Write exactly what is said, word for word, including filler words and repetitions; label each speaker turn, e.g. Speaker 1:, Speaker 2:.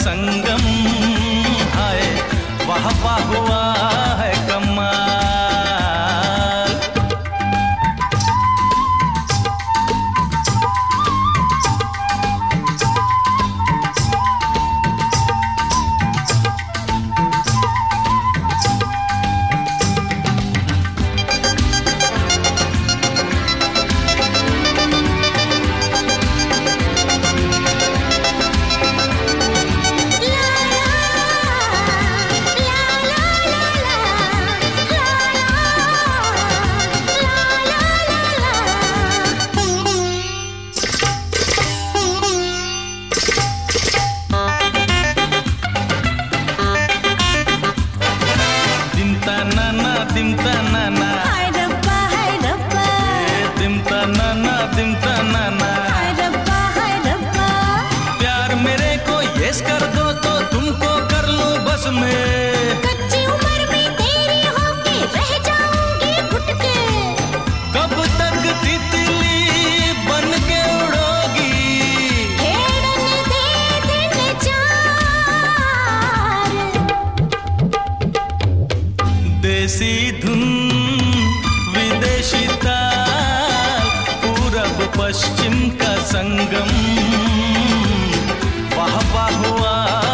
Speaker 1: संगम, हाय वाह वाह हुआ है कमाल। दिमता नाना,
Speaker 2: हाय रब्बा हाय रब्बा,
Speaker 1: दिमता नाना दिमता नाना,
Speaker 2: हाय रब्बा हाय रब्बा।
Speaker 1: प्यार मेरे को यस कर दो तो तुमको कर लूं बस में।
Speaker 2: कच्ची उम्र में तेरी होके रह जाऊंगी घुट के।
Speaker 1: कब तक तितली बन के उड़ोगी,
Speaker 2: खेड़ने दे दिन चार।
Speaker 1: देसी धुन विदेशी ताल, पूरब पश्चिम का संगम, वाह वाह हुआ